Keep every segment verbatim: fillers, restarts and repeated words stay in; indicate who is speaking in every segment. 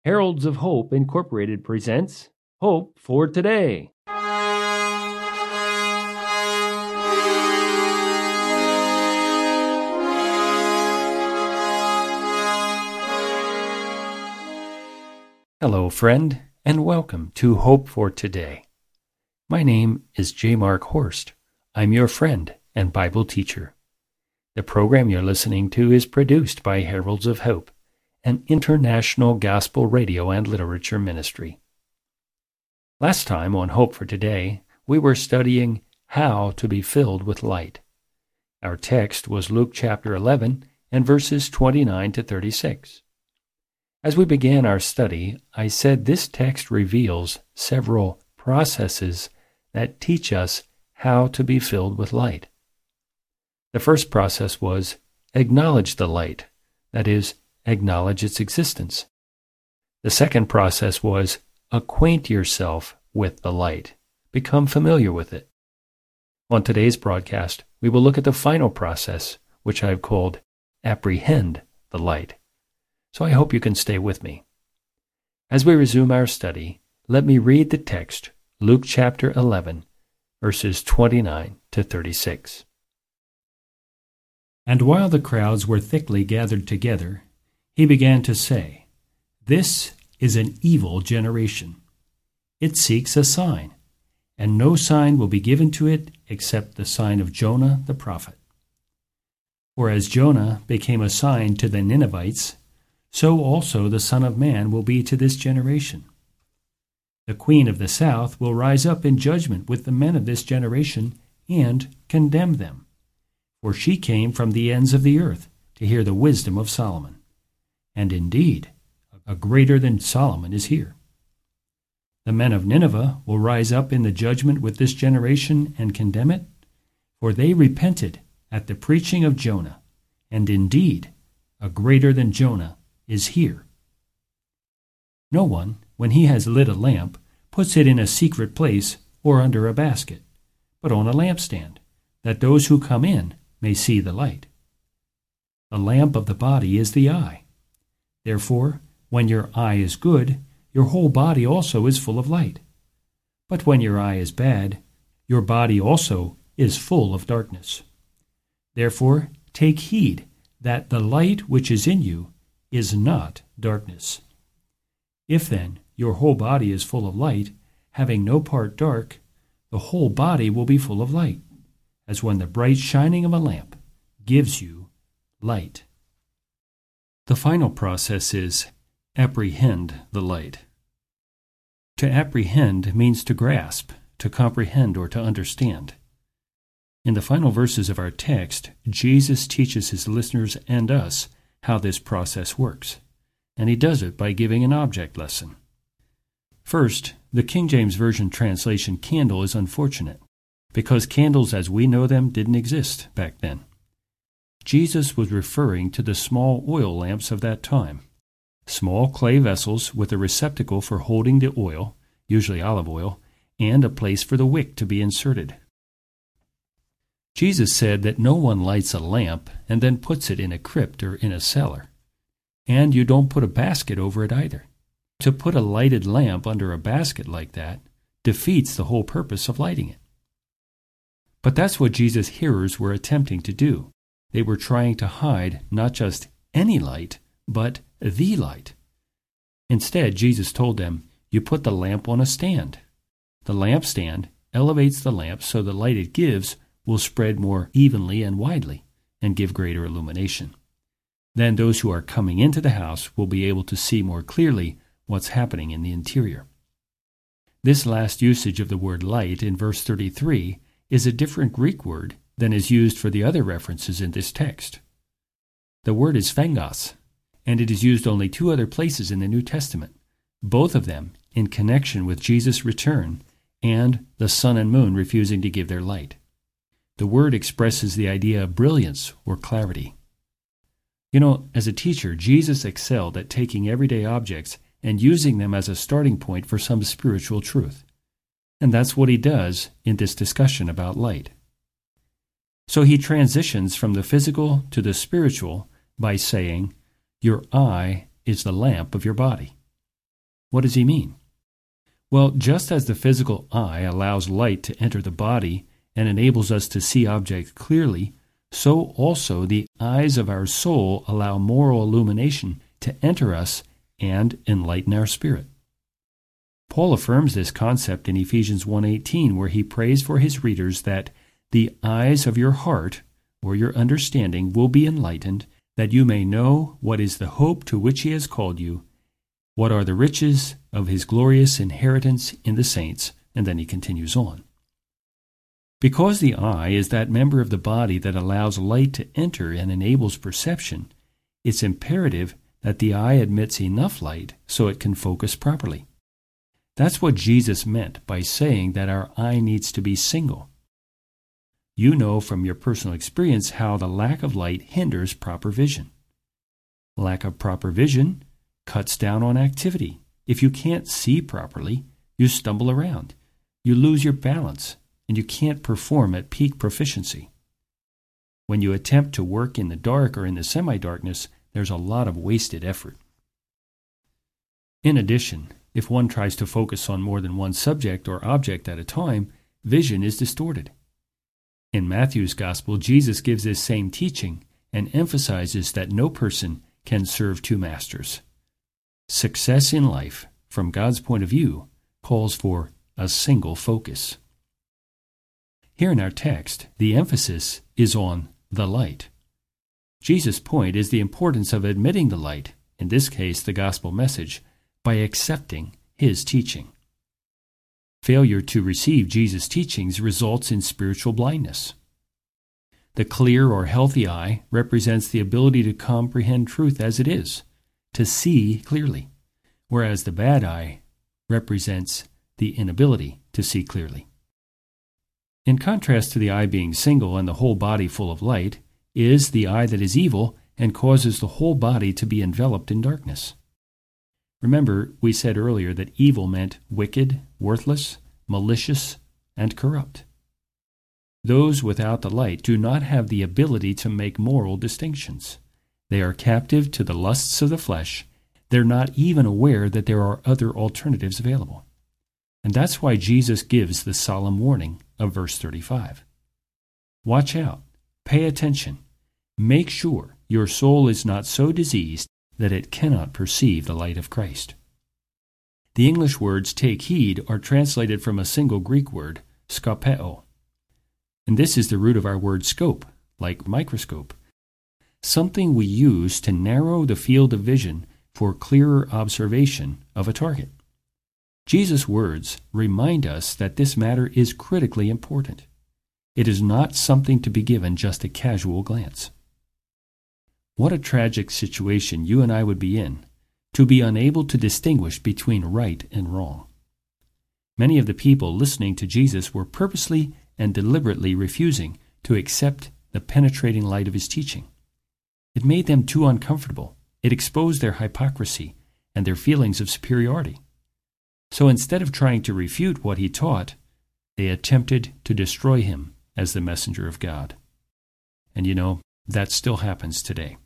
Speaker 1: Heralds of Hope Incorporated presents Hope for Today. Hello, friend, and welcome to Hope for Today. My name is J. Mark Horst. I'm your friend and Bible teacher. The program you're listening to is produced by Heralds of Hope, an international gospel radio and literature ministry. Last time on Hope for Today, we were studying how to be filled with light. Our text was Luke chapter eleven and verses twenty-nine to thirty-six. As we began our study, I said this text reveals several processes that teach us how to be filled with light. The first process was acknowledge the light, that is, acknowledge its existence. The second process was acquaint yourself with the light, become familiar with it. On today's broadcast, we will look at the final process, which I've called apprehend the light. So I hope you can stay with me. As we resume our study, let me read the text, Luke chapter eleven, verses twenty-nine to thirty-six. And while the crowds were thickly gathered together, he began to say, "This is an evil generation. It seeks a sign, and no sign will be given to it except the sign of Jonah the prophet. For as Jonah became a sign to the Ninevites, so also the Son of Man will be to this generation. The queen of the south will rise up in judgment with the men of this generation and condemn them, for she came from the ends of the earth to hear the wisdom of Solomon. And indeed, a greater than Solomon is here. The men of Nineveh will rise up in the judgment with this generation and condemn it, for they repented at the preaching of Jonah, and indeed, a greater than Jonah is here. No one, when he has lit a lamp, puts it in a secret place or under a basket, but on a lampstand, that those who come in may see the light. The lamp of the body is the eye. Therefore, when your eye is good, your whole body also is full of light. But when your eye is bad, your body also is full of darkness. Therefore, take heed that the light which is in you is not darkness. If then your whole body is full of light, having no part dark, the whole body will be full of light, as when the bright shining of a lamp gives you light." The final process is apprehend the light. To apprehend means to grasp, to comprehend, or to understand. In the final verses of our text, Jesus teaches his listeners and us how this process works, and he does it by giving an object lesson. First, the King James Version translation candle is unfortunate, because candles as we know them didn't exist back then. Jesus was referring to the small oil lamps of that time, small clay vessels with a receptacle for holding the oil, usually olive oil, and a place for the wick to be inserted. Jesus said that no one lights a lamp and then puts it in a crypt or in a cellar, and you don't put a basket over it either. To put a lighted lamp under a basket like that defeats the whole purpose of lighting it. But that's what Jesus' hearers were attempting to do. They were trying to hide not just any light, but the light. Instead, Jesus told them, you put the lamp on a stand. The lampstand elevates the lamp so the light it gives will spread more evenly and widely and give greater illumination. Then those who are coming into the house will be able to see more clearly what's happening in the interior. This last usage of the word light in verse thirty-three is a different Greek word than is used for the other references in this text. The word is phengos, and it is used only two other places in the New Testament, both of them in connection with Jesus' return and the sun and moon refusing to give their light. The word expresses the idea of brilliance or clarity. You know, as a teacher, Jesus excelled at taking everyday objects and using them as a starting point for some spiritual truth. And that's what he does in this discussion about light. So he transitions from the physical to the spiritual by saying, your eye is the lamp of your body. What does he mean? Well, just as the physical eye allows light to enter the body and enables us to see objects clearly, so also the eyes of our soul allow moral illumination to enter us and enlighten our spirit. Paul affirms this concept in Ephesians one eighteen, where he prays for his readers that the eyes of your heart, or your understanding, will be enlightened, that you may know what is the hope to which he has called you, what are the riches of his glorious inheritance in the saints, and then he continues on. Because the eye is that member of the body that allows light to enter and enables perception, it's imperative that the eye admits enough light so it can focus properly. That's what Jesus meant by saying that our eye needs to be single. You know from your personal experience how the lack of light hinders proper vision. Lack of proper vision cuts down on activity. If you can't see properly, you stumble around, you lose your balance, and you can't perform at peak proficiency. When you attempt to work in the dark or in the semi-darkness, there's a lot of wasted effort. In addition, if one tries to focus on more than one subject or object at a time, vision is distorted. In Matthew's Gospel, Jesus gives this same teaching and emphasizes that no person can serve two masters. Success in life, from God's point of view, calls for a single focus. Here in our text, the emphasis is on the light. Jesus' point is the importance of admitting the light, in this case the gospel message, by accepting his teaching. Failure to receive Jesus' teachings results in spiritual blindness. The clear or healthy eye represents the ability to comprehend truth as it is, to see clearly, whereas the bad eye represents the inability to see clearly. In contrast to the eye being single and the whole body full of light, is the eye that is evil and causes the whole body to be enveloped in darkness. Remember, we said earlier that evil meant wicked, worthless, malicious, and corrupt. Those without the light do not have the ability to make moral distinctions. They are captive to the lusts of the flesh. They're not even aware that there are other alternatives available. And that's why Jesus gives the solemn warning of verse thirty-five. Watch out. Pay attention. Make sure your soul is not so diseased that it cannot perceive the light of Christ. The English words take heed are translated from a single Greek word, skopeo. And this is the root of our word scope, like microscope, something we use to narrow the field of vision for clearer observation of a target. Jesus' words remind us that this matter is critically important. It is not something to be given just a casual glance. What a tragic situation you and I would be in to be unable to distinguish between right and wrong. Many of the people listening to Jesus were purposely and deliberately refusing to accept the penetrating light of his teaching. It made them too uncomfortable. It exposed their hypocrisy and their feelings of superiority. So instead of trying to refute what he taught, they attempted to destroy him as the messenger of God. And you know, that still happens today.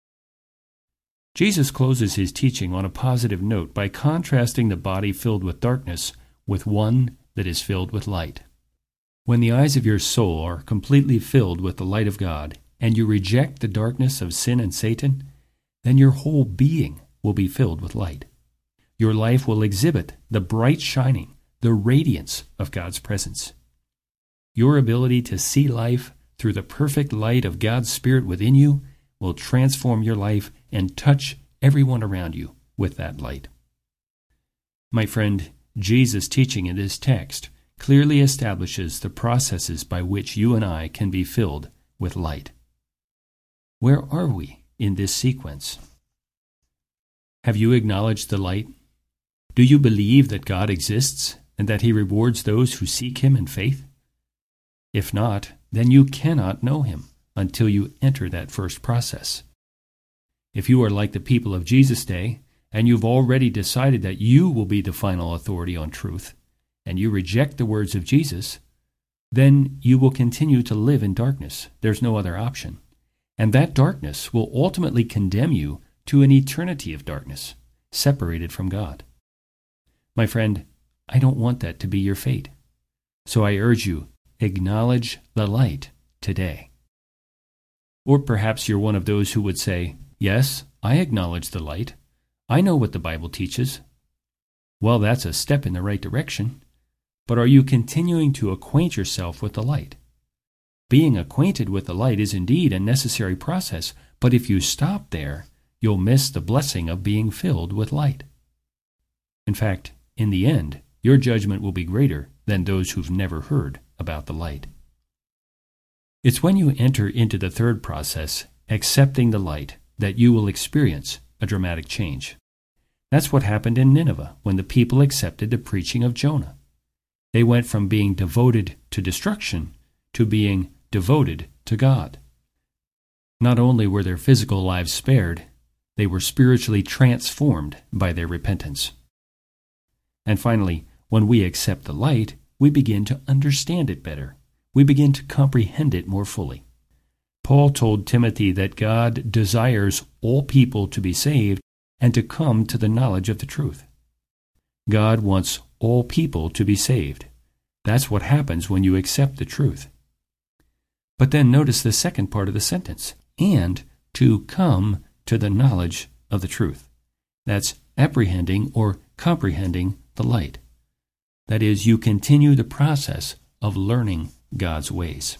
Speaker 1: Jesus closes his teaching on a positive note by contrasting the body filled with darkness with one that is filled with light. When the eyes of your soul are completely filled with the light of God, and you reject the darkness of sin and Satan, then your whole being will be filled with light. Your life will exhibit the bright shining, the radiance of God's presence. Your ability to see life through the perfect light of God's Spirit within you will transform your life and touch everyone around you with that light. My friend, Jesus' teaching in this text clearly establishes the processes by which you and I can be filled with light. Where are we in this sequence? Have you acknowledged the light? Do you believe that God exists and that he rewards those who seek him in faith? If not, then you cannot know him until you enter that first process. If you are like the people of Jesus' day, and you've already decided that you will be the final authority on truth, and you reject the words of Jesus, then you will continue to live in darkness. There's no other option. And that darkness will ultimately condemn you to an eternity of darkness, separated from God. My friend, I don't want that to be your fate. So I urge you, acknowledge the light today. Or perhaps you're one of those who would say, yes, I acknowledge the light. I know what the Bible teaches. Well, that's a step in the right direction. But are you continuing to acquaint yourself with the light? Being acquainted with the light is indeed a necessary process, but if you stop there, you'll miss the blessing of being filled with light. In fact, in the end, your judgment will be greater than those who've never heard about the light. It's when you enter into the third process, accepting the light, that you will experience a dramatic change. That's what happened in Nineveh when the people accepted the preaching of Jonah. They went from being devoted to destruction to being devoted to God. Not only were their physical lives spared, they were spiritually transformed by their repentance. And finally, when we accept the light, we begin to understand it better. We begin to comprehend it more fully. Paul told Timothy that God desires all people to be saved and to come to the knowledge of the truth. God wants all people to be saved. That's what happens when you accept the truth. But then notice the second part of the sentence, and to come to the knowledge of the truth. That's apprehending or comprehending the light. That is, you continue the process of learning God's ways.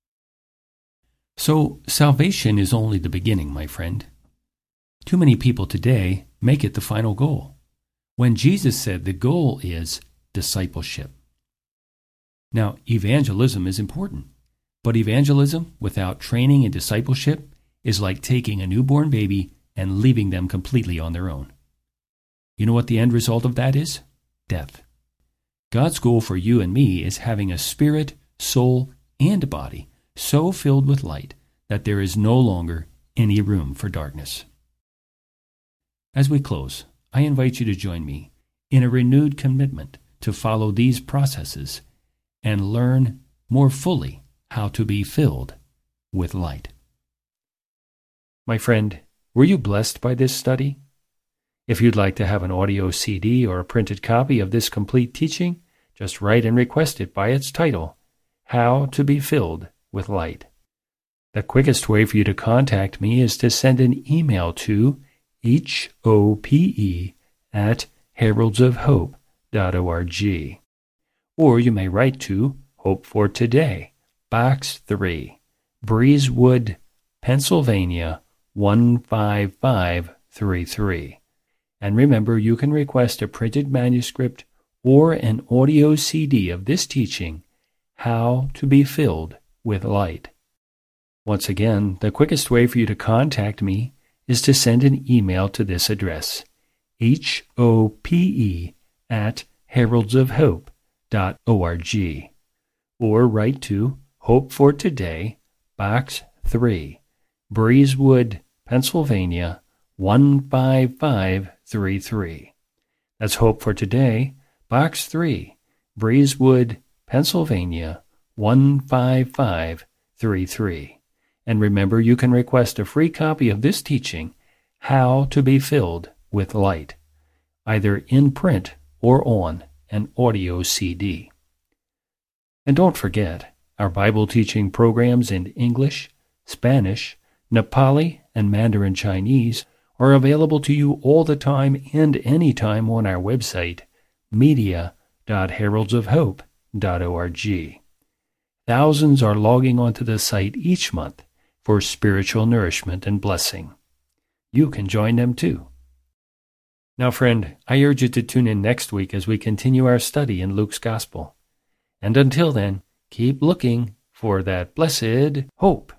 Speaker 1: So, salvation is only the beginning, my friend. Too many people today make it the final goal, when Jesus said the goal is discipleship. Now, evangelism is important, but evangelism without training and discipleship is like taking a newborn baby and leaving them completely on their own. You know what the end result of that is? Death. God's goal for you and me is having a spirit, soul, and body so filled with light that there is no longer any room for darkness. As we close, I invite you to join me in a renewed commitment to follow these processes and learn more fully how to be filled with light. My friend, were you blessed by this study? If you'd like to have an audio C D or a printed copy of this complete teaching, just write and request it by its title, How to Be Filled with Light. The quickest way for you to contact me is to send an email to H O P E at heralds of hope dot org. Or you may write to Hope for Today, Box three, Breezewood, Pennsylvania, one five five three three. And remember, you can request a printed manuscript or an audio C D of this teaching, How to Be Filled with Light. Once again, the quickest way for you to contact me is to send an email to this address, H O P E at heralds of hope dot org, or write to Hope for Today, Box three, Breezewood, Pennsylvania, one five five three three. That's Hope for Today, Box three, Breezewood, Pennsylvania, one five five three three. And remember, you can request a free copy of this teaching, How to Be Filled with Light, either in print or on an audio C D. And don't forget, our Bible teaching programs in English, Spanish, Nepali, and Mandarin Chinese are available to you all the time and anytime on our website, media dot heralds of hope dot org. Thousands are logging onto the site each month for spiritual nourishment and blessing. You can join them too. Now, friend, I urge you to tune in next week as we continue our study in Luke's Gospel. And until then, keep looking for that blessed hope.